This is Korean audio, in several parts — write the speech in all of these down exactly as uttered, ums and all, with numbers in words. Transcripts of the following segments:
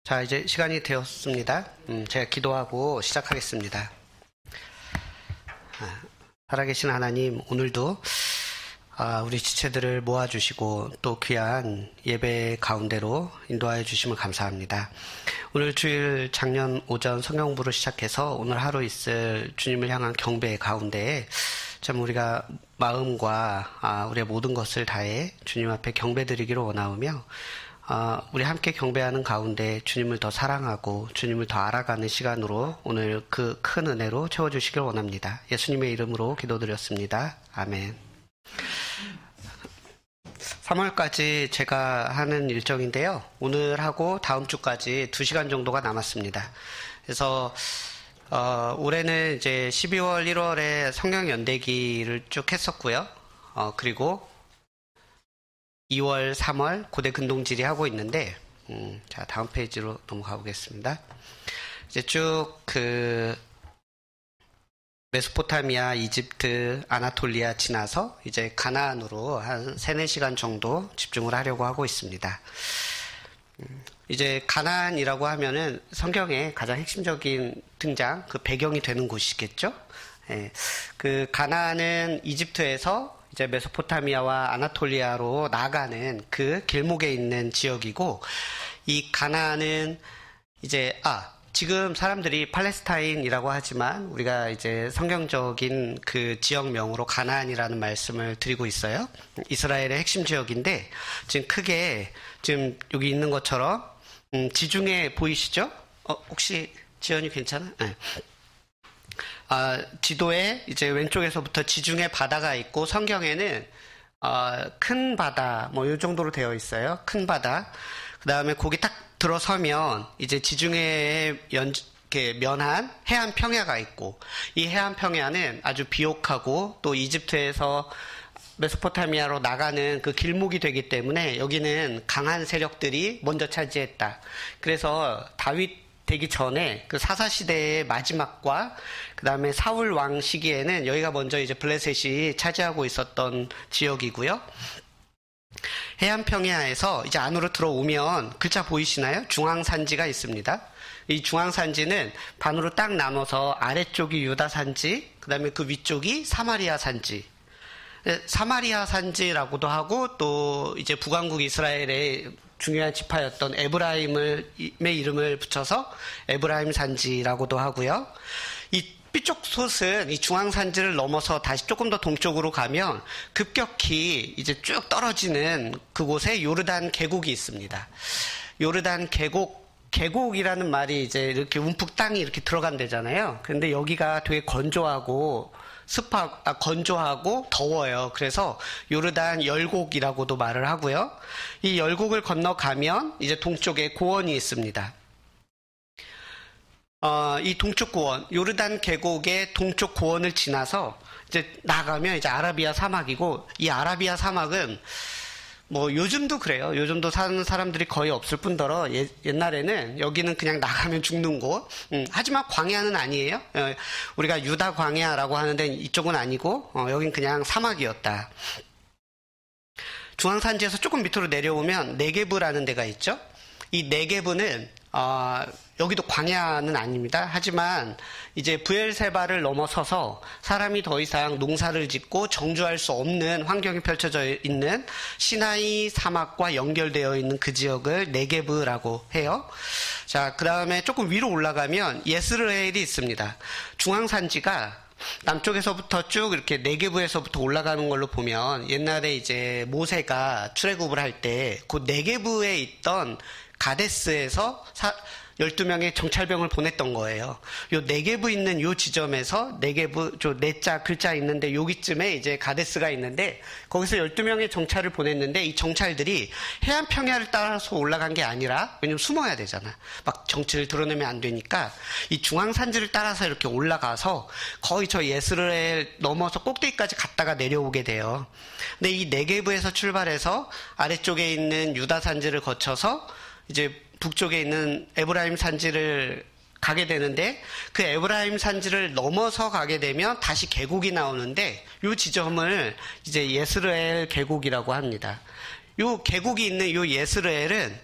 자, 이제 시간이 되었습니다. 음, 제가 기도하고 시작하겠습니다. 아, 살아계신 하나님, 오늘도 아, 우리 지체들을 모아주시고 또 귀한 예배 가운데로 인도하여 주심을 감사합니다. 오늘 주일 작년 오전 성경부로 시작해서 오늘 하루 있을 주님을 향한 경배 가운데에 참 우리가 마음과 아, 우리의 모든 것을 다해 주님 앞에 경배드리기를 원하오며 어, 우리 함께 경배하는 가운데 주님을 더 사랑하고 주님을 더 알아가는 시간으로 오늘 그 큰 은혜로 채워주시길 원합니다. 예수님의 이름으로 기도드렸습니다. 아멘. 삼월까지 제가 하는 일정인데요. 오늘하고 다음 주까지 두 시간 정도가 남았습니다. 그래서 어, 올해는 이제 십이월, 일월에 성경 연대기를 쭉 했었고요. 어, 그리고 이월, 삼월 고대 근동지리 하고 있는데, 음, 자 다음 페이지로 넘어가 보겠습니다. 이제 쭉 그 메소포타미아, 이집트, 아나톨리아 지나서 이제 가나안으로 한 세네 시간 정도 집중을 하려고 하고 있습니다. 음, 이제 가나안이라고 하면은 성경의 가장 핵심적인 등장, 그 배경이 되는 곳이겠죠. 예, 그 가나안은 이집트에서 이제 메소포타미아와 아나톨리아로 나아가는 그 길목에 있는 지역이고, 이 가나안은 이제 아 지금 사람들이 팔레스타인이라고 하지만 우리가 이제 성경적인 그 지역명으로 가나안이라는 말씀을 드리고 있어요. 이스라엘의 핵심 지역인데 지금 크게 지금 여기 있는 것처럼 음, 지중해 보이시죠? 어, 혹시 지연이 괜찮아? 네. 아, 지도에 이제 왼쪽에서부터 지중해 바다가 있고 성경에는 어, 큰 바다 뭐 이 정도로 되어 있어요. 큰 바다. 그 다음에 거기 딱 들어서면 이제 지중해에 연, 이렇게 면한 해안 평야가 있고, 이 해안 평야는 아주 비옥하고 또 이집트에서 메소포타미아로 나가는 그 길목이 되기 때문에 여기는 강한 세력들이 먼저 차지했다. 그래서 다윗 되기 전에 그 사사시대의 마지막과 그 다음에 사울 왕 시기에는 여기가 먼저 이제 블레셋이 차지하고 있었던 지역이고요. 해안 평야에서 이제 안으로 들어오면 글자 보이시나요? 중앙산지가 있습니다. 이 중앙산지는 반으로 딱 나눠서 아래쪽이 유다 산지, 그 다음에 그 위쪽이 사마리아 산지. 사마리아 산지라고도 하고 또 이제 북왕국 이스라엘의 중요한 지파였던 에브라임의 이름을 붙여서 에브라임 산지라고도 하고요. 이 B쪽 솥은 이 중앙산지를 넘어서 다시 조금 더 동쪽으로 가면 급격히 이제 쭉 떨어지는 그곳에 요르단 계곡이 있습니다. 요르단 계곡, 계곡이라는 말이 이제 이렇게 움푹 땅이 이렇게 들어간대잖아요. 근데 여기가 되게 건조하고 습하, 아, 건조하고 더워요. 그래서 요르단 열곡이라고도 말을 하고요. 이 열곡을 건너가면 이제 동쪽에 고원이 있습니다. 어, 이 동쪽 고원, 요르단 계곡의 동쪽 고원을 지나서 이제 나가면 이제 아라비아 사막이고, 이 아라비아 사막은 뭐 요즘도 그래요. 요즘도 사는 사람들이 거의 없을 뿐더러 예, 옛날에는 여기는 그냥 나가면 죽는 곳. 음, 하지만 광야는 아니에요. 어, 우리가 유다 광야라고 하는데 이쪽은 아니고 어, 여긴 그냥 사막이었다. 중앙산지에서 조금 밑으로 내려오면 네게브라는 데가 있죠. 이 네게브는 어, 여기도 광야는 아닙니다. 하지만 이제 브엘세바를 넘어서서 사람이 더 이상 농사를 짓고 정주할 수 없는 환경이 펼쳐져 있는 시나이 사막과 연결되어 있는 그 지역을 네게브라고 해요. 자, 그 다음에 조금 위로 올라가면 예스르엘이 있습니다. 중앙산지가 남쪽에서부터 쭉 이렇게 네게브에서부터 올라가는 걸로 보면 옛날에 이제 모세가 출애굽을 할 때 그 네게브에 있던 가데스에서 사, 열두 명의 정찰병을 보냈던 거예요. 요 네게브 있는 요 지점에서 네게브, 저 네자 글자 있는데 여기쯤에 이제 가데스가 있는데 거기서 열두 명의 정찰을 보냈는데 이 정찰들이 해안 평야를 따라서 올라간 게 아니라, 왜냐면 숨어야 되잖아. 막 정체를 드러내면 안 되니까 이 중앙산지를 따라서 이렇게 올라가서 거의 저 예스르엘 넘어서 꼭대기까지 갔다가 내려오게 돼요. 근데 이 네게브에서 출발해서 아래쪽에 있는 유다 산지를 거쳐서 이제 북쪽에 있는 에브라임 산지를 가게 되는데, 그 에브라임 산지를 넘어서 가게 되면 다시 계곡이 나오는데 이 지점을 이제 예스르엘 계곡이라고 합니다. 요 계곡이 있는 요 예스르엘은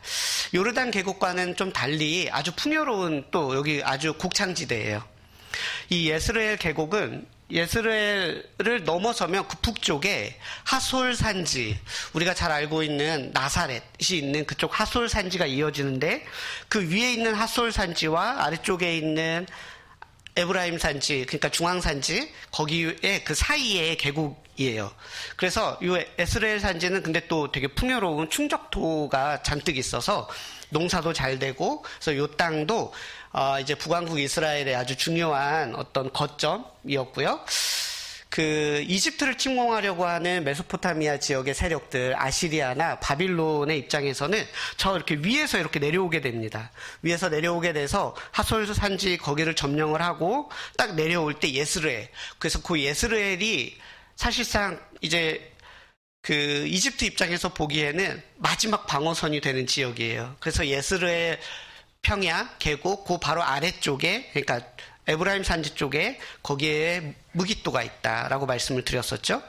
요르단 계곡과는 좀 달리 아주 풍요로운 또 여기 아주 곡창지대예요. 이 예스레엘 계곡은 예스레엘을 넘어서면 그 북쪽에 하솔 산지, 우리가 잘 알고 있는 나사렛이 있는 그쪽 하솔 산지가 이어지는데, 그 위에 있는 하솔 산지와 아래쪽에 있는 에브라임 산지, 그러니까 중앙 산지, 거기에 그 사이에 계곡이에요. 그래서 이 예스레엘 산지는 근데 또 되게 풍요로운 충적토가 잔뜩 있어서 농사도 잘 되고, 그래서 이 땅도 어 이제 북왕국 이스라엘의 아주 중요한 어떤 거점이었고요. 그 이집트를 침공하려고 하는 메소포타미아 지역의 세력들, 아시리아나 바빌론의 입장에서는 저 이렇게 위에서 이렇게 내려오게 됩니다. 위에서 내려오게 돼서 하솔 산지 거기를 점령을 하고 딱 내려올 때 예스르엘. 그래서 그 예스르엘이 사실상 이제 그 이집트 입장에서 보기에는 마지막 방어선이 되는 지역이에요. 그래서 예스르엘 평야, 계곡, 그 바로 아래쪽에, 그러니까 에브라임 산지 쪽에 거기에 무깃도가 있다라고 말씀을 드렸었죠.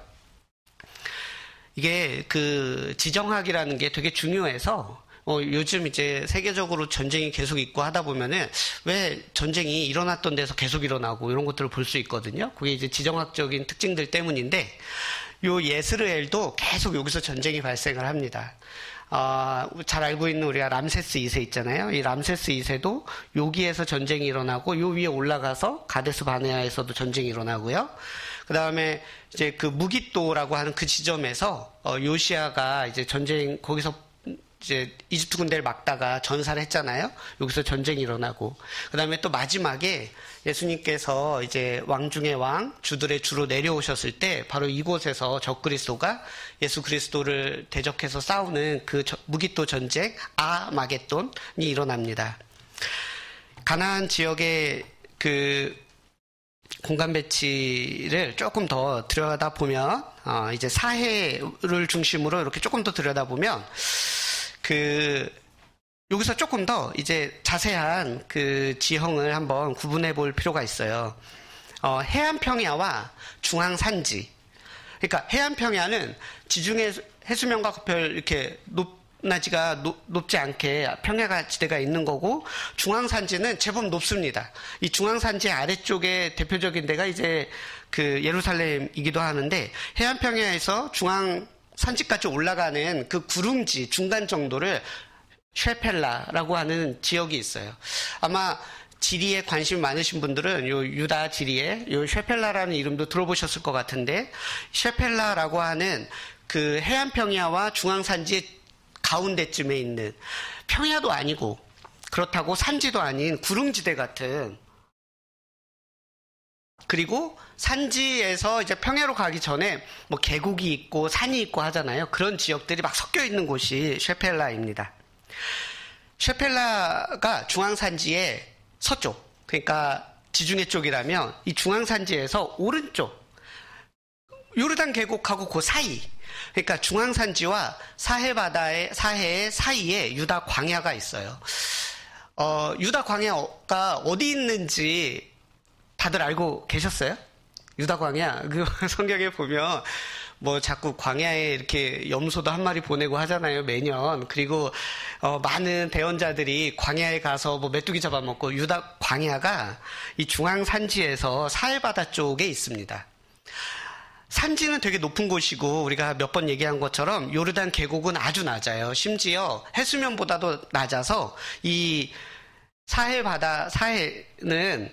이게 그 지정학이라는 게 되게 중요해서 어, 요즘 이제 세계적으로 전쟁이 계속 있고 하다 보면은 왜 전쟁이 일어났던 데서 계속 일어나고 이런 것들을 볼 수 있거든요. 그게 이제 지정학적인 특징들 때문인데, 요 예스르엘도 계속 여기서 전쟁이 발생을 합니다. 어, 잘 알고 있는 우리가 람세스 이 세 있잖아요. 이 람세스 이 세도 여기에서 전쟁이 일어나고, 요 위에 올라가서 가데스 바네아에서도 전쟁이 일어나고요. 그 다음에 이제 그 무깃도라고 하는 그 지점에서 어, 요시아가 이제 전쟁, 거기서 이제 이집트 군대를 막다가 전사를 했잖아요. 여기서 전쟁이 일어나고, 그 다음에 또 마지막에 예수님께서 이제 왕 중의 왕, 주들의 주로 내려오셨을 때 바로 이곳에서 적그리스도가 예수 그리스도를 대적해서 싸우는 그 무깃도 전쟁, 아마겟돈이 일어납니다. 가나안 지역의 그 공간 배치를 조금 더 들여다보면, 어 이제 사해를 중심으로 이렇게 조금 더 들여다보면, 그 여기서 조금 더 이제 자세한 그 지형을 한번 구분해 볼 필요가 있어요. 어, 해안 평야와 중앙 산지. 그러니까 해안 평야는 지중해 해수면과 별 이렇게 높나지가 높, 높지 않게 평야가 지대가 있는 거고, 중앙 산지는 제법 높습니다. 이 중앙 산지 아래쪽에 대표적인 데가 이제 그 예루살렘이기도 하는데, 해안 평야에서 중앙 산지까지 올라가는 그 구릉지 중간 정도를 쉐펠라라고 하는 지역이 있어요. 아마 지리에 관심 많으신 분들은 요 유다 지리에 요 쉐펠라라는 이름도 들어보셨을 것 같은데, 쉐펠라라고 하는 그 해안 평야와 중앙 산지의 가운데쯤에 있는, 평야도 아니고 그렇다고 산지도 아닌 구릉지대 같은, 그리고 산지에서 이제 평야로 가기 전에 뭐 계곡이 있고 산이 있고 하잖아요. 그런 지역들이 막 섞여 있는 곳이 쉐펠라입니다. 쉐펠라가 중앙산지의 서쪽, 그러니까 지중해 쪽이라면 이 중앙산지에서 오른쪽, 요르단 계곡하고 그 사이, 그러니까 중앙산지와 사해 바다의, 사해의 사이에 유다 광야가 있어요. 어, 유다 광야가 어디 있는지 다들 알고 계셨어요? 유다 광야, 그 성경에 보면 뭐 자꾸 광야에 이렇게 염소도 한 마리 보내고 하잖아요, 매년. 그리고 어, 많은 대언자들이 광야에 가서 뭐 메뚜기 잡아먹고, 유다 광야가 이 중앙 산지에서 사해바다 쪽에 있습니다. 산지는 되게 높은 곳이고, 우리가 몇 번 얘기한 것처럼 요르단 계곡은 아주 낮아요. 심지어 해수면보다도 낮아서 이 사해바다, 사해는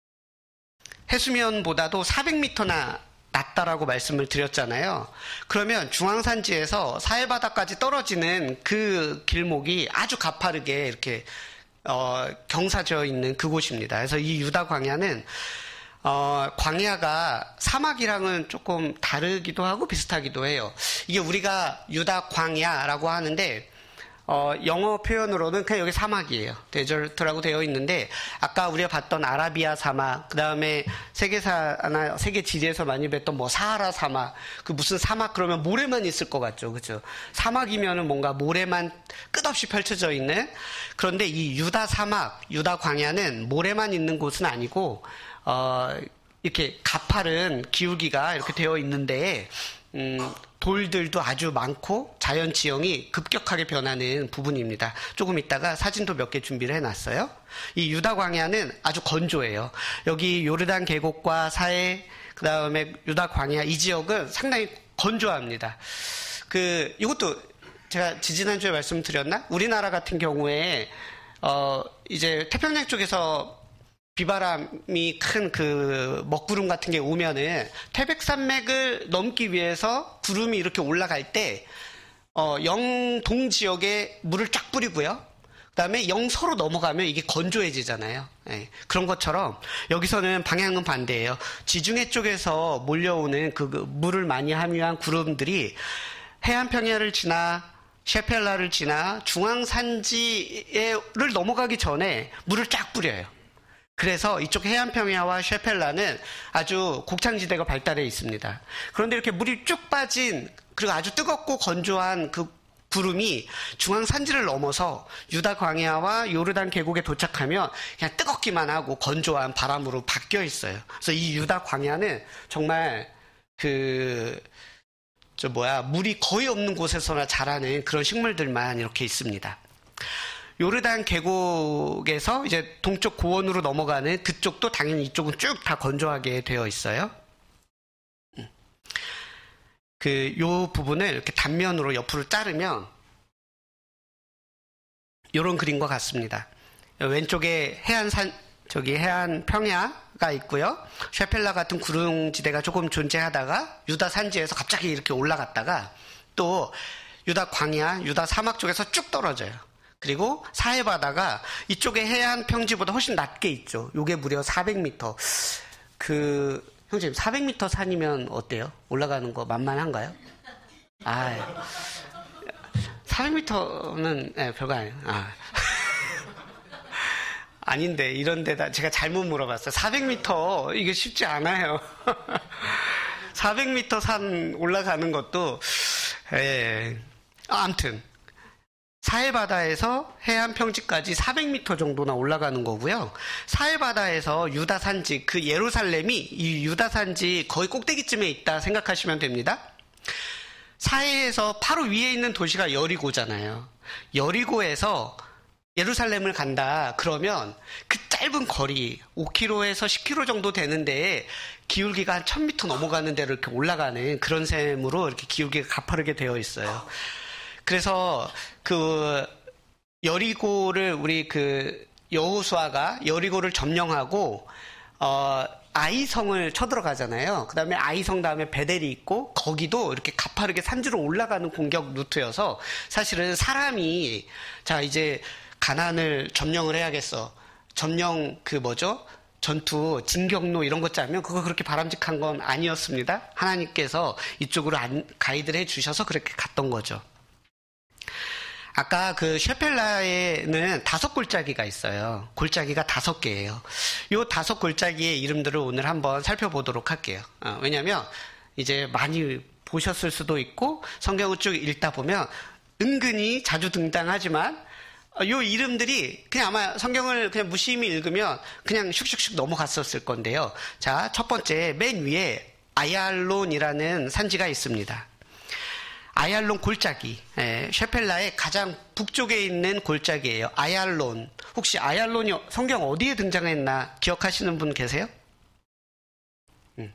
해수면보다도 사백 미터나 낮다라고 말씀을 드렸잖아요. 그러면 중앙산지에서 사해바다까지 떨어지는 그 길목이 아주 가파르게 이렇게 어, 경사져 있는 그곳입니다. 그래서 이 유다 광야는 어, 광야가 사막이랑은 조금 다르기도 하고 비슷하기도 해요. 이게 우리가 유다 광야라고 하는데, 어, 영어 표현으로는 그냥 여기 사막이에요. 데저트라고 되어 있는데, 아까 우리가 봤던 아라비아 사막, 그 다음에 세계사나 세계 지리에서 많이 뵀던 뭐 사하라 사막, 그 무슨 사막 그러면 모래만 있을 것 같죠, 그죠? 사막이면은 뭔가 모래만 끝없이 펼쳐져 있는. 그런데 이 유다 사막, 유다 광야는 모래만 있는 곳은 아니고, 어, 이렇게 가파른 기울기가 이렇게 되어 있는데, 음, 돌들도 아주 많고 자연 지형이 급격하게 변하는 부분입니다. 조금 있다가 사진도 몇 개 준비를 해놨어요. 이 유다 광야는 아주 건조해요. 여기 요르단 계곡과 사해, 그 다음에 유다 광야 이 지역은 상당히 건조합니다. 그 이것도 제가 지지난주에 말씀드렸나? 우리나라 같은 경우에 어 이제 태평양 쪽에서 비바람이 큰 그 먹구름 같은 게 오면은 태백산맥을 넘기 위해서 구름이 이렇게 올라갈 때 어 영동 지역에 물을 쫙 뿌리고요. 그다음에 영서로 넘어가면 이게 건조해지잖아요. 예, 그런 것처럼 여기서는 방향은 반대예요. 지중해 쪽에서 몰려오는 그, 그 물을 많이 함유한 구름들이 해안 평야를 지나 셰펠라를 지나 중앙산지를 넘어가기 전에 물을 쫙 뿌려요. 그래서 이쪽 해안 평야와 셰펠라는 아주 곡창지대가 발달해 있습니다. 그런데 이렇게 물이 쭉 빠진 그리고 아주 뜨겁고 건조한 그 구름이 중앙산지를 넘어서 유다 광야와 요르단 계곡에 도착하면 그냥 뜨겁기만 하고 건조한 바람으로 바뀌어 있어요. 그래서 이 유다 광야는 정말 그 저 뭐야 물이 거의 없는 곳에서나 자라는 그런 식물들만 이렇게 있습니다. 요르단 계곡에서 이제 동쪽 고원으로 넘어가는 그쪽도 당연히 이쪽은 쭉 다 건조하게 되어 있어요. 그 요 부분을 이렇게 단면으로 옆으로 자르면 요런 그림과 같습니다. 왼쪽에 해안산 저기 해안 평야가 있고요. 셰펠라 같은 구릉지대가 조금 존재하다가 유다 산지에서 갑자기 이렇게 올라갔다가 또 유다 광야, 유다 사막 쪽에서 쭉 떨어져요. 그리고 사해 바다가 이쪽에 해안 평지보다 훨씬 낮게 있죠. 요게 무려 사백 미터. 그 형님 사백 미터 산이면 어때요? 올라가는 거 만만한가요? 아, 사백 미터는 네, 별거 아니에요. 아. 아닌데 이런 데다 제가 잘못 물어봤어요. 사백 미터 이게 쉽지 않아요. 사백 미터 산 올라가는 것도 예. 아, 아무튼 사해바다에서 해안 평지까지 사백 미터 정도나 올라가는 거고요. 사해바다에서 유다 산지 그 예루살렘이 이 유다 산지 거의 꼭대기쯤에 있다 생각하시면 됩니다. 사해에서 바로 위에 있는 도시가 여리고잖아요. 여리고에서 예루살렘을 간다 그러면 그 짧은 거리 오 킬로미터에서 십 킬로미터 정도 되는데 기울기가 한 천 미터 넘어가는 데로 이렇게 올라가는 그런 셈으로 이렇게 기울기가 가파르게 되어 있어요. 그래서 그 여리고를 우리 그 여호수아가 여리고를 점령하고 어 아이성을 쳐들어가잖아요. 그 다음에 아이성 다음에 베델이 있고 거기도 이렇게 가파르게 산지로 올라가는 공격 루트여서 사실은 사람이 자 이제 가나안을 점령을 해야겠어. 점령 그 뭐죠? 전투, 진격로 이런 것 짜면 그거 그렇게 바람직한 건 아니었습니다. 하나님께서 이쪽으로 안, 가이드를 해주셔서 그렇게 갔던 거죠. 아까 그 셰펠라에는 다섯 골짜기가 있어요. 골짜기가 다섯 개예요. 요 다섯 골짜기의 이름들을 오늘 한번 살펴보도록 할게요. 어, 왜냐면 이제 많이 보셨을 수도 있고 성경을 쭉 읽다 보면 은근히 자주 등장하지만 요 이름들이 그냥 아마 성경을 그냥 무심히 읽으면 그냥 슉슉슉 넘어갔었을 건데요. 자, 첫 번째 맨 위에 아얄론이라는 산지가 있습니다. 아얄론 골짜기, 예, 셰펠라의 가장 북쪽에 있는 골짜기예요. 아얄론. 혹시 아얄론이 성경 어디에 등장했나 기억하시는 분 계세요? 음.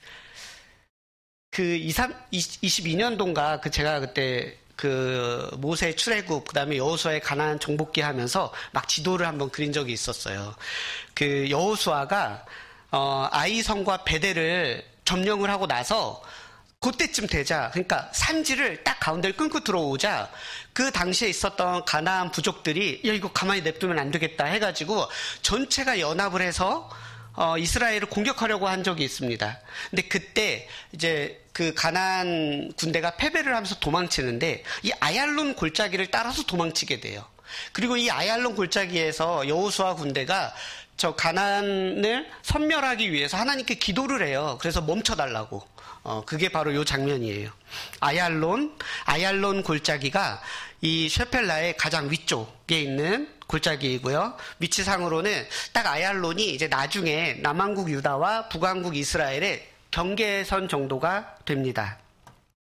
그 이십이 년도인가 그 제가 그때 그 모세 출애굽 그다음에 여호수아의 가나안 정복기 하면서 막 지도를 한번 그린 적이 있었어요. 그 여호수아가 어, 아이성과 베델을 점령을 하고 나서 그때쯤 되자 그러니까 산지를 딱 가운데를 끊고 들어오자 그 당시에 있었던 가나안 부족들이 야 이거 가만히 냅두면 안 되겠다 해가지고 전체가 연합을 해서 어, 이스라엘을 공격하려고 한 적이 있습니다. 근데 그때 이제 그 가나안 군대가 패배를 하면서 도망치는데 이 아얄론 골짜기를 따라서 도망치게 돼요. 그리고 이 아얄론 골짜기에서 여호수아 군대가 저 가나안을 섬멸하기 위해서 하나님께 기도를 해요. 그래서 멈춰달라고. 어, 그게 바로 요 장면이에요. 아얄론, 아얄론 골짜기가 이 셰펠라의 가장 위쪽에 있는 골짜기이고요. 위치상으로는 딱 아얄론이 이제 나중에 남왕국 유다와 북왕국 이스라엘의 경계선 정도가 됩니다.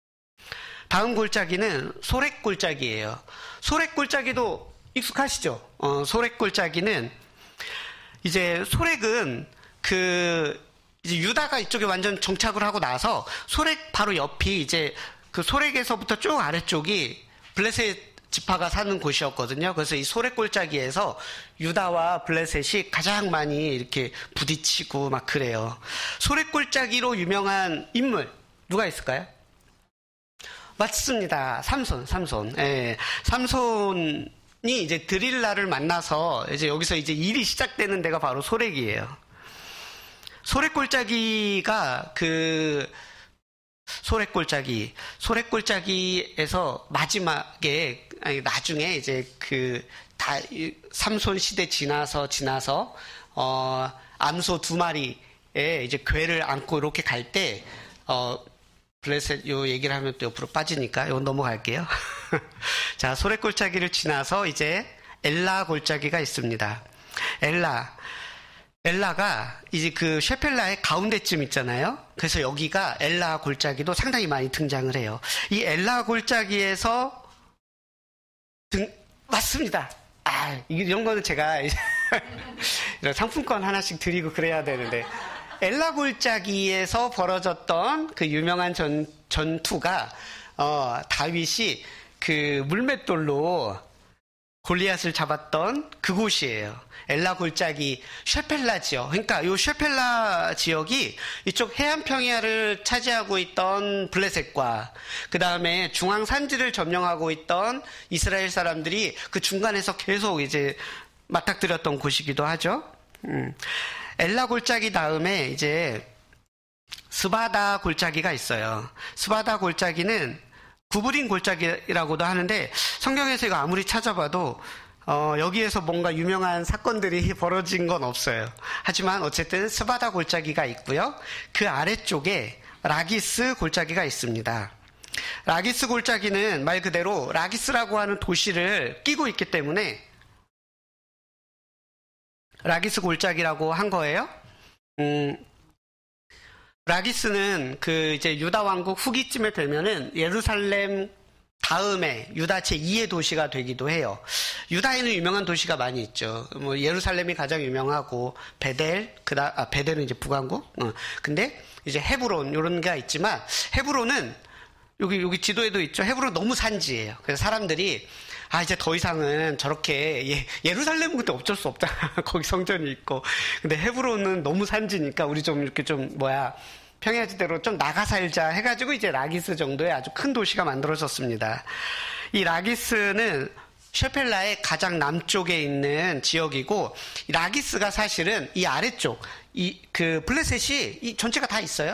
다음 골짜기는 소렉골짜기예요. 소렉골짜기도 익숙하시죠? 어, 소렉골짜기는 이제 소렉은 그 이제 유다가 이쪽에 완전 정착을 하고 나서 소렉 바로 옆이 이제 그 소렉에서부터 쭉 아래쪽이 블레셋 지파가 사는 곳이었거든요. 그래서 이 소렉골짜기에서 유다와 블레셋이 가장 많이 이렇게 부딪히고 막 그래요. 소렉골짜기로 유명한 인물 누가 있을까요? 맞습니다. 삼손, 삼손. 예. 삼손이 이제 드릴라를 만나서 이제 여기서 이제 일이 시작되는 데가 바로 소렉이에요. 소렉골짜기가 그 소렉골짜기, 소렉골짜기에서 마지막에, 아니, 나중에 이제 그, 다, 삼손 시대 지나서, 지나서, 어, 암소 두 마리에 이제 궤를 안고 이렇게 갈 때, 어, 블레셋 요 얘기를 하면 또 옆으로 빠지니까, 이건 넘어갈게요. 자, 소렉골짜기를 지나서 이제 엘라 골짜기가 있습니다. 엘라. 엘라가 이제 그 셰펠라의 가운데쯤 있잖아요. 그래서 여기가 엘라 골짜기도 상당히 많이 등장을 해요. 이 엘라 골짜기에서 등 맞습니다. 아, 이런 거는 제가 이런 상품권 하나씩 드리고 그래야 되는데 엘라 골짜기에서 벌어졌던 그 유명한 전 전투가 어, 다윗이 그 물맷돌로 골리앗을 잡았던 그곳이에요. 엘라 골짜기 셰펠라 지역. 그러니까 이 셰펠라 지역이 이쪽 해안 평야를 차지하고 있던 블레셋과 그 다음에 중앙 산지를 점령하고 있던 이스라엘 사람들이 그 중간에서 계속 이제 맞닥뜨렸던 곳이기도 하죠. 음. 엘라 골짜기 다음에 이제 스바다 골짜기가 있어요. 스바다 골짜기는 구브린 골짜기라고도 하는데 성경에서 이거 아무리 찾아봐도 어, 여기에서 뭔가 유명한 사건들이 벌어진 건 없어요. 하지만 어쨌든 스바다 골짜기가 있고요. 그 아래쪽에 라기스 골짜기가 있습니다. 라기스 골짜기는 말 그대로 라기스라고 하는 도시를 끼고 있기 때문에 라기스 골짜기라고 한 거예요. 음, 라기스는 그 이제 유다 왕국 후기쯤에 되면은 예루살렘 다음에 유다 제이의 도시가 되기도 해요. 유다에는 유명한 도시가 많이 있죠. 뭐 예루살렘이 가장 유명하고 베델, 그다 아 베델은 이제 북왕국. 어. 근데 이제 헤브론 이런 게 있지만 헤브론은 여기 여기 지도에도 있죠. 헤브론 너무 산지예요. 그래서 사람들이 아 이제 더 이상은 저렇게 예, 예루살렘은 그때 어쩔 수 없잖아. 거기 성전이 있고. 근데 헤브론은 너무 산지니까 우리 좀 이렇게 좀 뭐야 평야지대로 좀 나가 살자 해가지고 이제 라기스 정도의 아주 큰 도시가 만들어졌습니다. 이 라기스는 셰펠라의 가장 남쪽에 있는 지역이고 라기스가 사실은 이 아래쪽 이 그 블레셋이 이 전체가 다 있어요.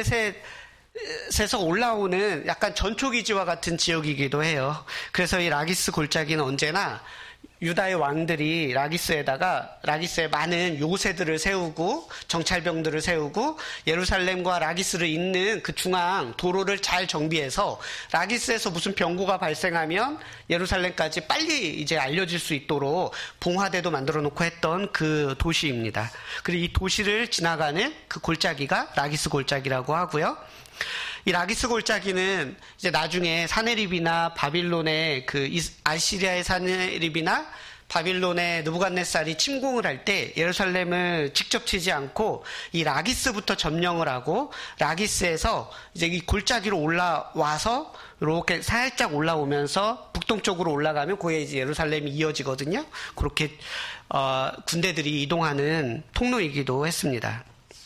블레셋에서 올라오는 약간 전초기지와 같은 지역이기도 해요. 그래서 이 라기스 골짜기는 언제나 유다의 왕들이 라기스에다가 라기스에 많은 요새들을 세우고 정찰병들을 세우고 예루살렘과 라기스를 잇는 그 중앙 도로를 잘 정비해서 라기스에서 무슨 병고가 발생하면 예루살렘까지 빨리 이제 알려질 수 있도록 봉화대도 만들어 놓고 했던 그 도시입니다. 그리고 이 도시를 지나가는 그 골짜기가 라기스 골짜기라고 하고요. 이 라기스 골짜기는 이제 나중에 사네립이나 바빌론의 그 아시리아의 사네립이나 바빌론의 느부갓네살이 침공을 할 때 예루살렘을 직접 치지 않고 이 라기스부터 점령을 하고 라기스에서 이제 이 골짜기로 올라와서 이렇게 살짝 올라오면서 북동쪽으로 올라가면 거기에 이제 예루살렘이 이어지거든요. 그렇게 어, 군대들이 이동하는 통로이기도 했습니다.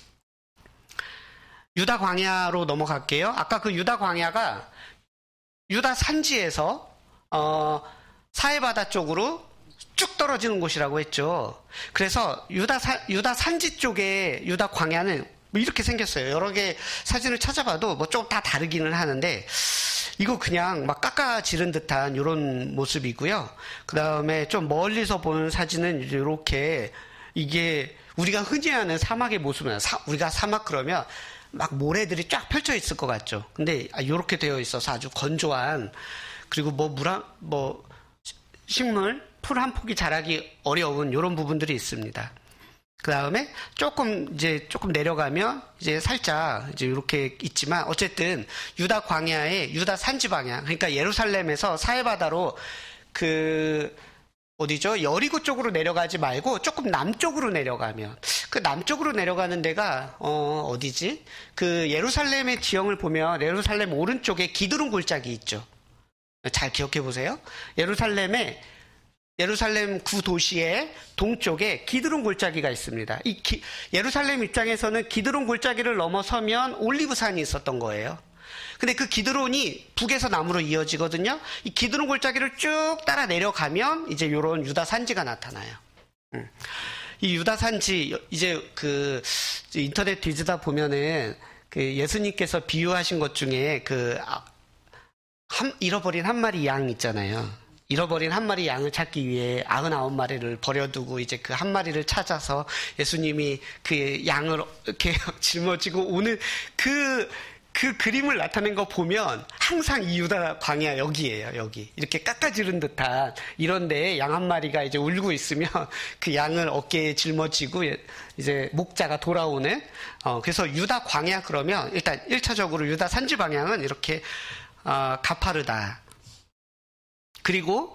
유다 광야로 넘어갈게요. 아까 그 유다 광야가 유다 산지에서 어, 사해바다 쪽으로 쭉 떨어지는 곳이라고 했죠. 그래서 유다 사, 유다 산지 쪽에 유다 광야는 뭐 이렇게 생겼어요. 여러 개 사진을 찾아봐도 뭐 좀 다 다르기는 하는데 이거 그냥 막 깎아지른 듯한 이런 모습이고요. 그 다음에 좀 멀리서 보는 사진은 이렇게 이게 우리가 흔히 하는 사막의 모습은 사, 우리가 사막 그러면 막 모래들이 쫙 펼쳐 있을 것 같죠. 근데 이렇게 되어 있어서 아주 건조한 그리고 뭐 물, 뭐 식물 풀 한 폭이 자라기 어려운 이런 부분들이 있습니다. 그 다음에 조금 이제 조금 내려가면 이제 살짝 이제 이렇게 있지만 어쨌든 유다 광야의 유다 산지 방향, 그러니까 예루살렘에서 사해바다로 그 어디죠? 여리고 쪽으로 내려가지 말고 조금 남쪽으로 내려가면, 그 남쪽으로 내려가는 데가 어 어디지? 그 예루살렘의 지형을 보면 예루살렘 오른쪽에 기드론 골짜기 있죠. 잘 기억해 보세요. 예루살렘에 예루살렘 구 도시의 동쪽에 기드론 골짜기가 있습니다. 이 기, 예루살렘 입장에서는 기드론 골짜기를 넘어서면 올리브산이 있었던 거예요. 근데 그 기드론이 북에서 남으로 이어지거든요. 이 기드론 골짜기를 쭉 따라 내려가면 이제 이런 유다 산지가 나타나요. 음. 이 유다 산지, 이제 그 인터넷 뒤지다 보면은 그 예수님께서 비유하신 것 중에 그 한, 잃어버린 한 마리 양 있잖아요. 잃어버린 한 마리 양을 찾기 위해 아흔아홉 마리를 버려두고 이제 그 한 마리를 찾아서 예수님이 그 양을 이렇게 짊어지고 오는 그, 그 그림을 나타낸 거 보면 항상 이 유다 광야 여기예요, 여기. 이렇게 깎아지른 듯한 이런 데에 양 한 마리가 이제 울고 있으면 그 양을 어깨에 짊어지고 이제 목자가 돌아오는, 어, 그래서 유다 광야 그러면 일단 일 차적으로 유다 산지 방향은 이렇게, 어, 가파르다. 그리고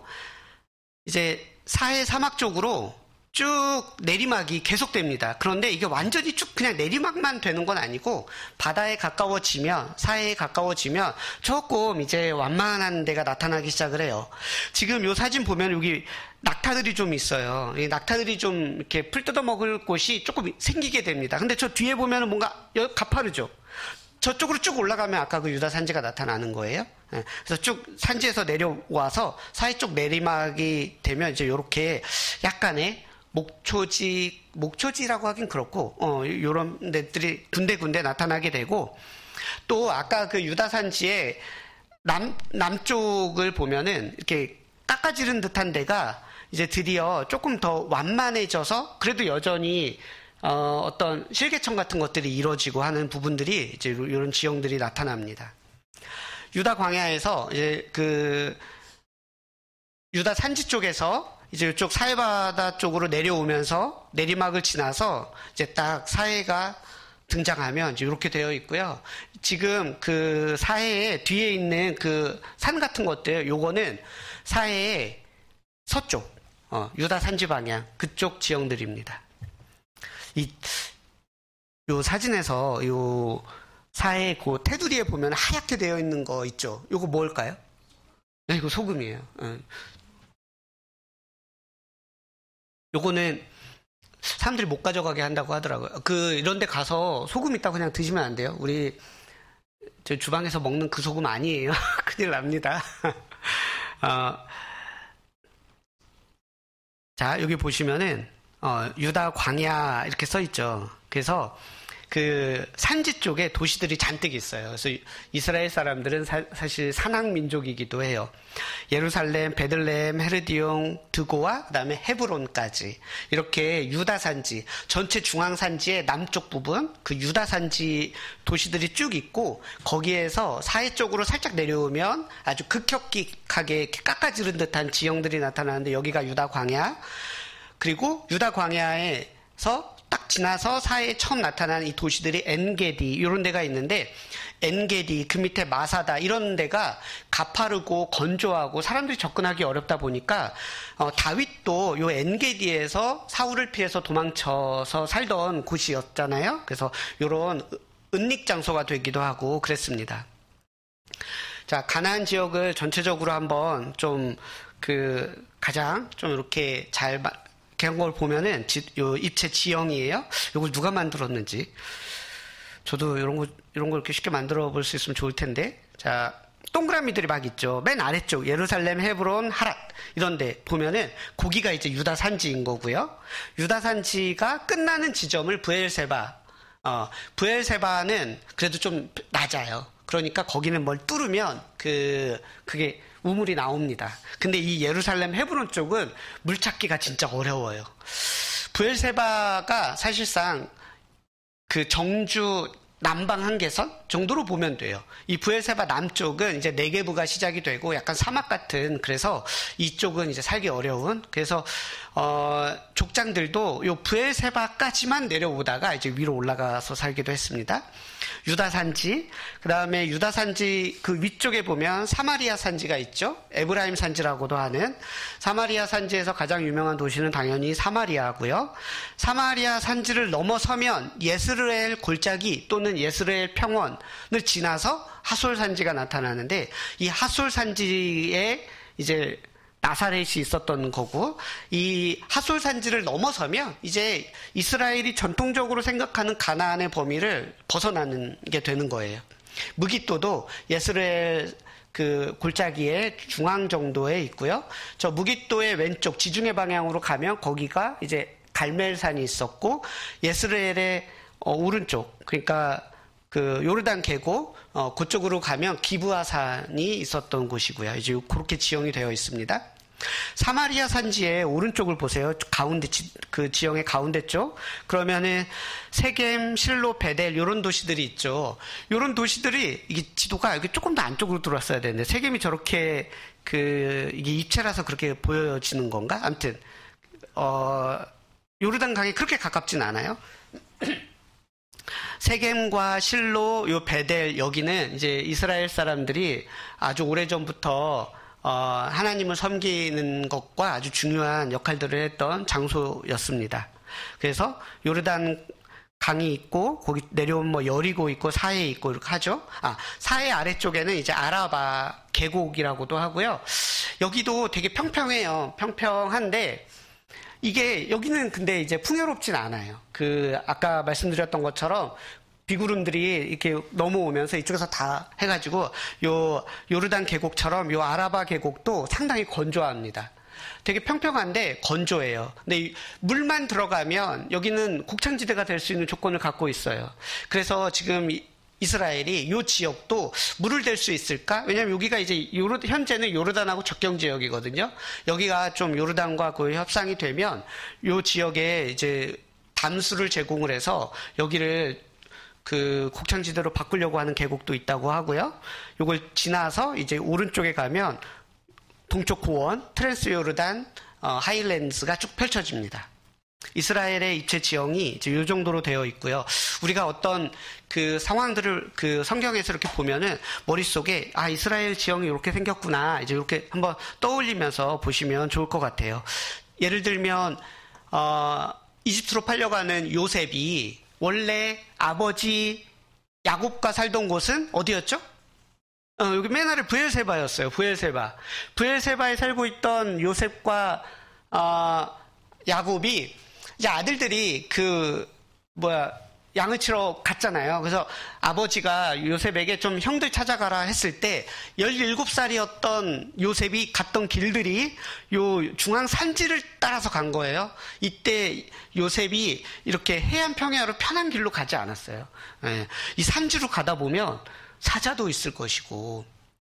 이제 사해 사막 쪽으로 쭉 내리막이 계속됩니다. 그런데 이게 완전히 쭉 그냥 내리막만 되는 건 아니고 바다에 가까워지면, 사해에 가까워지면 조금 이제 완만한 데가 나타나기 시작을 해요. 지금 이 사진 보면 여기 낙타들이 좀 있어요. 이 낙타들이 좀 이렇게 풀 뜯어 먹을 곳이 조금 생기게 됩니다. 근데 저 뒤에 보면 뭔가 가파르죠. 저쪽으로 쭉 올라가면 아까 그 유다 산지가 나타나는 거예요. 그래서 쭉 산지에서 내려와서 사해 쪽 내리막이 되면 이제 요렇게 약간의 목초지, 목초지라고 하긴 그렇고, 어, 요런 데들이 군데군데 나타나게 되고, 또 아까 그 유다 산지의 남, 남쪽을 보면은 이렇게 깎아지른 듯한 데가 이제 드디어 조금 더 완만해져서 그래도 여전히 어, 어떤 실개천 같은 것들이 이루어지고 하는 부분들이 이제 이런 지형들이 나타납니다. 유다 광야에서 이제 그 유다 산지 쪽에서 이제 이쪽 사해바다 쪽으로 내려오면서 내리막을 지나서 이제 딱 사해가 등장하면 이제 이렇게 되어 있고요. 지금 그 사해의 뒤에 있는 그 산 같은 것들, 요거는 사해의 서쪽, 어, 유다 산지 방향 그쪽 지형들입니다. 이, 요 사진에서 요 사해 그 테두리에 보면 하얗게 되어 있는 거 있죠? 요거 뭘까요? 네, 이거 소금이에요. 네. 요거는 사람들이 못 가져가게 한다고 하더라고요. 그, 이런 데 가서 소금 있다고 그냥 드시면 안 돼요. 우리, 저 주방에서 먹는 그 소금 아니에요. 큰일 납니다. 어, 자, 여기 보시면은, 어, 유다 광야 이렇게 써 있죠. 그래서 그 산지 쪽에 도시들이 잔뜩 있어요. 그래서 이스라엘 사람들은 사, 사실 산악 민족이기도 해요. 예루살렘, 베들레헴, 헤르디온, 드고와 그다음에 헤브론까지 이렇게 유다 산지, 전체 중앙 산지의 남쪽 부분, 그 유다 산지 도시들이 쭉 있고 거기에서 사해 쪽으로 살짝 내려오면 아주 극격하게 깎아지른 듯한 지형들이 나타나는데 여기가 유다 광야. 그리고 유다 광야에서 딱 지나서 사해에 처음 나타나는 이 도시들이 엔게디 이런 데가 있는데 엔게디 그 밑에 마사다 이런 데가 가파르고 건조하고 사람들이 접근하기 어렵다 보니까 어, 다윗도 요 엔게디에서 사울을 피해서 도망쳐서 살던 곳이었잖아요. 그래서 이런 은닉 장소가 되기도 하고 그랬습니다. 자, 가나안 지역을 전체적으로 한번 좀 그 가장 좀 이렇게 잘 그런 걸 보면은, 지, 요 입체 지형이에요. 이걸 누가 만들었는지. 저도 이런 거, 이런 걸 이렇게 쉽게 만들어 볼 수 있으면 좋을 텐데. 자, 동그라미들이 막 있죠. 맨 아래쪽, 예루살렘, 헤브론, 하랏. 이런데 보면은, 거기가 이제 유다 산지인 거고요. 유다 산지가 끝나는 지점을 브엘세바. 어, 브엘세바는 그래도 좀 낮아요. 그러니까 거기는 뭘 뚫으면, 그, 그게, 우물이 나옵니다. 근데 이 예루살렘 헤브론 쪽은 물 찾기가 진짜 어려워요. 브엘세바가 사실상 그 정주 남방 한계선 정도로 보면 돼요. 이 브엘세바 남쪽은 이제 네게브가 시작이 되고 약간 사막 같은, 그래서 이쪽은 이제 살기 어려운, 그래서 어, 족장들도 요 브엘세바까지만 내려오다가 이제 위로 올라가서 살기도 했습니다. 유다 산지, 그 다음에 유다 산지 그 위쪽에 보면 사마리아 산지가 있죠. 에브라임 산지라고도 하는. 사마리아 산지에서 가장 유명한 도시는 당연히 사마리아고요. 사마리아 산지를 넘어서면 예스르엘 골짜기 또는 예스르엘 평원을 지나서 하솔 산지가 나타나는데, 이 하솔 산지에 이제 나사렛이 있었던 거고, 이 하솔 산지를 넘어서면 이제 이스라엘이 전통적으로 생각하는 가나안의 범위를 벗어나는 게 되는 거예요. 무깃도도 예스르엘 그 골짜기의 중앙 정도에 있고요. 저 무깃도의 왼쪽 지중해 방향으로 가면 거기가 이제 갈멜산이 있었고, 예스르엘의 어, 오른쪽, 그러니까 그 요르단 계곡 어, 그쪽으로 가면 기브아산이 있었던 곳이고요. 이제 그렇게 지형이 되어 있습니다. 사마리아 산지의 오른쪽을 보세요. 가운데 지, 그 지형의 가운데 쪽. 그러면은 세겜, 실로, 베델 이런 도시들이 있죠. 이런 도시들이 이게 지도가 여기 조금 더 안쪽으로 들어왔어야 되는데, 세겜이 저렇게 그 이게 입체라서 그렇게 보여지는 건가? 아무튼 어 요르단 강에 그렇게 가깝진 않아요. 세겜과 실로, 요 베델 여기는 이제 이스라엘 사람들이 아주 오래전부터 어, 하나님을 섬기는 것과 아주 중요한 역할들을 했던 장소였습니다. 그래서 요르단 강이 있고 거기 내려오면 뭐 여리고 있고 사해 있고 이렇게 하죠. 아, 사해 아래쪽에는 이제 아라바 계곡이라고도 하고요. 여기도 되게 평평해요. 평평한데 이게 여기는 근데 이제 풍요롭진 않아요. 그 아까 말씀드렸던 것처럼 비구름들이 이렇게 넘어오면서 이쪽에서 다 해가지고 요 요르단 계곡처럼 요 아라바 계곡도 상당히 건조합니다. 되게 평평한데 건조해요. 근데 물만 들어가면 여기는 곡창지대가 될 수 있는 조건을 갖고 있어요. 그래서 지금 이스라엘이 요 지역도 물을 댈 수 있을까? 왜냐면 여기가 이제 요르, 현재는 요르단하고 접경 지역이거든요. 여기가 좀 요르단과 그 협상이 되면 요 지역에 이제 담수를 제공을 해서 여기를 그 곡창지대로 바꾸려고 하는 계곡도 있다고 하고요. 요걸 지나서 이제 오른쪽에 가면 동쪽 고원, 트랜스 요르단, 어, 하일랜드가 쭉 펼쳐집니다. 이스라엘의 입체 지형이 이제 요 정도로 되어 있고요. 우리가 어떤 그 상황들을 그 성경에서 이렇게 보면은 머릿속에 아, 이스라엘 지형이 이렇게 생겼구나. 이제 이렇게 한번 떠올리면서 보시면 좋을 것 같아요. 예를 들면, 어, 이집트로 팔려가는 요셉이 원래 아버지 야곱과 살던 곳은 어디였죠? 어, 여기 맨 아래 브엘세바였어요. 브엘세바. 브엘세바에 살고 있던 요셉과 어, 야곱이 이제 아들들이 그 뭐야 양을 치러 갔잖아요. 그래서 아버지가 요셉에게 좀 형들 찾아가라 했을 때 열일곱 살이었던 요셉이 갔던 길들이 요 중앙 산지를 따라서 간 거예요. 이때 요셉이 이렇게 해안 평야로 편한 길로 가지 않았어요. 예. 이 산지로 가다 보면 사자도 있을 것이고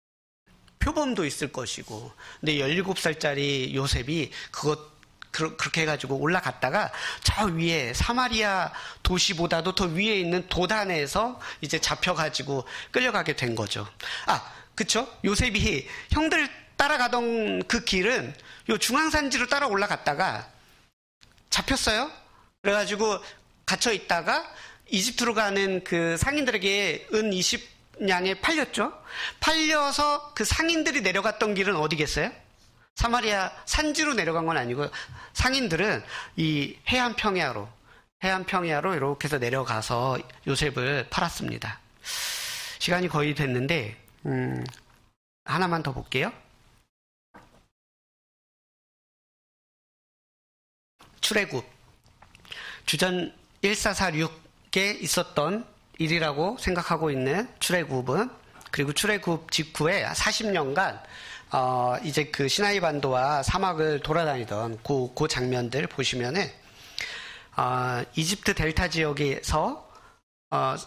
표범도 있을 것이고, 근데 열일곱 살짜리 요셉이 그것 그렇게 해가지고 올라갔다가 저 위에 사마리아 도시보다도 더 위에 있는 도단에서 이제 잡혀가지고 끌려가게 된 거죠. 아, 그쵸? 요셉이 형들 따라가던 그 길은 요 중앙산지로 따라 올라갔다가 잡혔어요. 그래가지고 갇혀 있다가 이집트로 가는 그 상인들에게 은 이십 냥에 팔렸죠. 팔려서 그 상인들이 내려갔던 길은 어디겠어요? 사마리아 산지로 내려간 건 아니고 상인들은 이 해안 평야로 해안 평야로 이렇게 해서 내려가서 요셉을 팔았습니다. 시간이 거의 됐는데 음, 하나만 더 볼게요. 출애굽 주전 천사백사십육에 있었던 일이라고 생각하고 있는 출애굽은, 그리고 출애굽 직후에 사십 년간 어, 이제 그 시나이 반도와 사막을 돌아다니던 그, 그 장면들 보시면은, 어, 이집트 델타 지역에서, 어,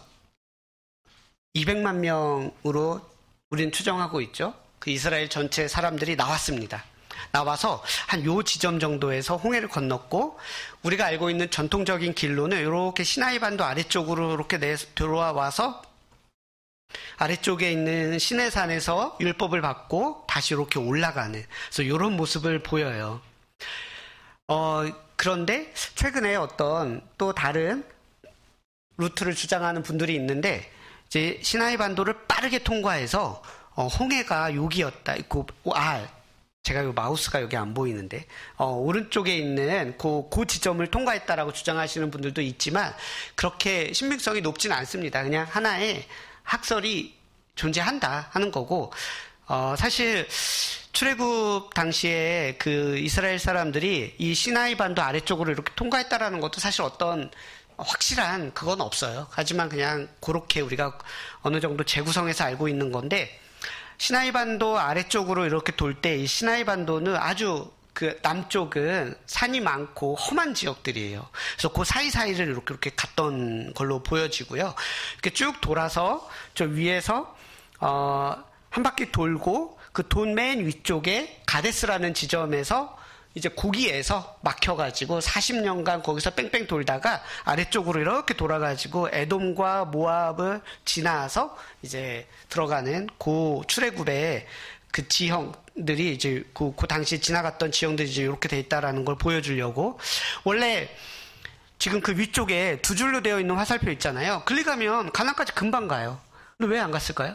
이백만 명으로 우리는 추정하고 있죠. 그 이스라엘 전체 사람들이 나왔습니다. 나와서 한 요 지점 정도에서 홍해를 건넜고, 우리가 알고 있는 전통적인 길로는 이렇게 시나이 반도 아래쪽으로 이렇게 내 들어와서 아래쪽에 있는 시내산에서 율법을 받고 다시 이렇게 올라가는, 그래서 이런 모습을 보여요. 어, 그런데 최근에 어떤 또 다른 루트를 주장하는 분들이 있는데, 이제 시나이 반도를 빠르게 통과해서 어, 홍해가 여기였다. 그, 아, 제가 요 마우스가 여기 안 보이는데, 어, 오른쪽에 있는 그, 그 지점을 통과했다라고 주장하시는 분들도 있지만, 그렇게 신빙성이 높지는 않습니다. 그냥 하나의 학설이 존재한다 하는 거고, 어, 사실 출애굽 당시에 그 이스라엘 사람들이 이 시나이 반도 아래쪽으로 이렇게 통과했다라는 것도 사실 어떤 확실한 그건 없어요. 하지만 그냥 그렇게 우리가 어느 정도 재구성해서 알고 있는 건데, 시나이 반도 아래쪽으로 이렇게 돌 때 이 시나이 반도는 아주 그 남쪽은 산이 많고 험한 지역들이에요. 그래서 그 사이사이를 이렇게 이렇게 갔던 걸로 보여지고요. 이렇게 쭉 돌아서 저 위에서 어, 한 바퀴 돌고 그 돈 맨 위쪽에 가데스라는 지점에서 이제 거기에서 막혀가지고 사십 년간 거기서 뺑뺑 돌다가 아래쪽으로 이렇게 돌아가지고 에돔과 모압을 지나서 이제 들어가는 그 출애굽의 그 지형들이 이제 그, 그 당시에 지나갔던 지형들이 이제 이렇게 돼 있다라는 걸 보여주려고. 원래 지금 그 위쪽에 두 줄로 되어 있는 화살표 있잖아요. 클릭하면 가나안까지 금방 가요. 근데 왜 안 갔을까요?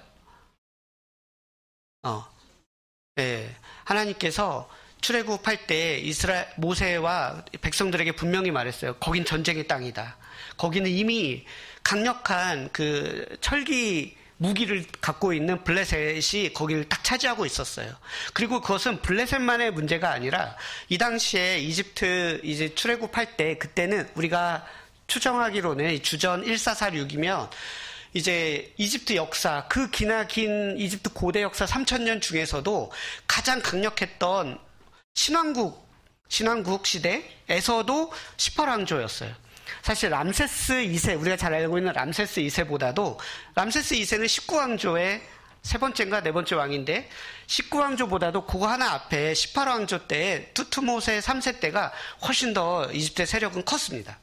어, 예, 하나님께서 출애굽할 때 이스라엘 모세와 백성들에게 분명히 말했어요. 거긴 전쟁의 땅이다. 거기는 이미 강력한 그 철기 무기를 갖고 있는 블레셋이 거기를 딱 차지하고 있었어요. 그리고 그것은 블레셋만의 문제가 아니라 이 당시에 이집트 이제 출애굽할 때, 그때는 우리가 추정하기로는 주전 천사백사십육이면 이제 이집트 역사, 그 기나 긴 이집트 고대 역사 삼천 년 중에서도 가장 강력했던 신왕국, 신왕국 시대에서도 십팔 왕조였어요. 사실 람세스 이 세, 우리가 잘 알고 있는 람세스 이 세보다도, 람세스 이 세는 십구 왕조의 세 번째인가 네 번째 왕인데, 십구 왕조보다도 그거 하나 앞에 십팔 왕조 때 투트모세 삼 세 때가 훨씬 더 이집트의 세력은 컸습니다.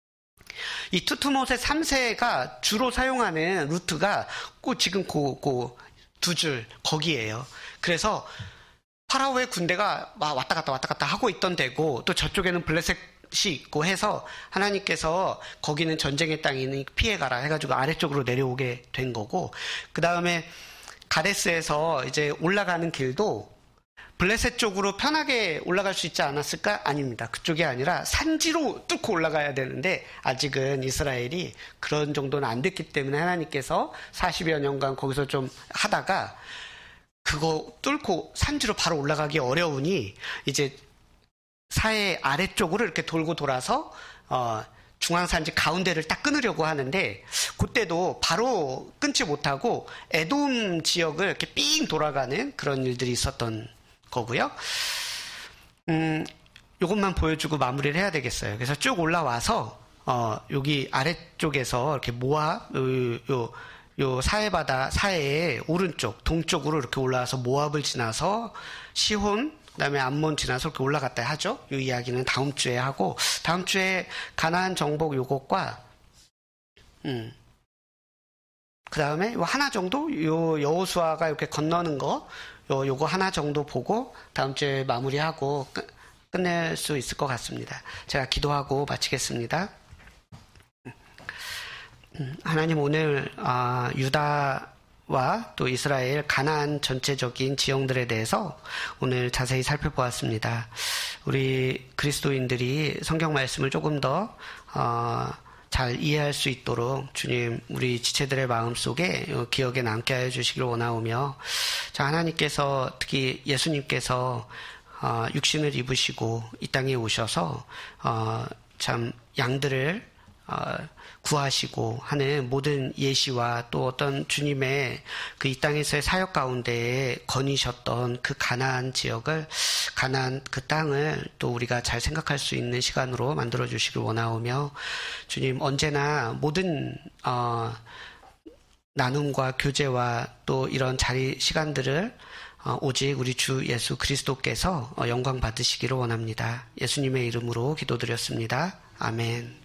이 투트모세 삼 세가 주로 사용하는 루트가 꼭 지금 그, 그 두 줄 거기에요. 그래서 파라오의 군대가 막 왔다 갔다 왔다 갔다 하고 있던 데고, 또 저쪽에는 블레셋이 있고 해서 하나님께서 거기는 전쟁의 땅이니 피해가라 해가지고 아래쪽으로 내려오게 된 거고, 그 다음에 가데스에서 이제 올라가는 길도 블레셋 쪽으로 편하게 올라갈 수 있지 않았을까? 아닙니다. 그쪽이 아니라 산지로 뚫고 올라가야 되는데, 아직은 이스라엘이 그런 정도는 안 됐기 때문에 하나님께서 사십여 년간 거기서 좀 하다가 그거 뚫고 산지로 바로 올라가기 어려우니 이제 사해 아래쪽으로 이렇게 돌고 돌아서 어, 중앙산지 가운데를 딱 끊으려고 하는데, 그때도 바로 끊지 못하고 에돔 지역을 이렇게 삥 돌아가는 그런 일들이 있었던 거고요. 음, 요것만 보여주고 마무리를 해야 되겠어요. 그래서 쭉 올라와서 어, 여기 아래쪽에서 이렇게 모압, 요, 요, 요 사해바다, 사해의 오른쪽, 동쪽으로 이렇게 올라와서 모압을 지나서 시혼, 그 다음에 암몬 지나서 이렇게 올라갔다 하죠. 이 이야기는 다음 주에 하고, 다음 주에 가나안 정복 요것과, 음, 그 다음에 요 하나 정도, 요 여호수아가 이렇게 건너는 거, 요, 요거 하나 정도 보고, 다음 주에 마무리하고 끝, 끝낼 수 있을 것 같습니다. 제가 기도하고 마치겠습니다. 하나님, 오늘 아, 유다와 또 이스라엘 가나안 전체적인 지형들에 대해서 오늘 자세히 살펴보았습니다. 우리 그리스도인들이 성경 말씀을 조금 더 어, 잘 이해할 수 있도록 주님, 우리 지체들의 마음속에 기억에 남게 하여 주시길 원하오며, 자, 하나님께서 특히 예수님께서 어, 육신을 입으시고 이 땅에 오셔서 어, 참 양들을 어, 구하시고 하는 모든 예시와 또 어떤 주님의 그 이 땅에서의 사역 가운데에 거니셨던 그 가나안 지역을, 가나안 그 땅을 또 우리가 잘 생각할 수 있는 시간으로 만들어 주시길 원하오며, 주님, 언제나 모든 어, 나눔과 교제와 또 이런 자리 시간들을 오직 우리 주 예수 그리스도께서 영광 받으시기를 원합니다. 예수님의 이름으로 기도드렸습니다. 아멘.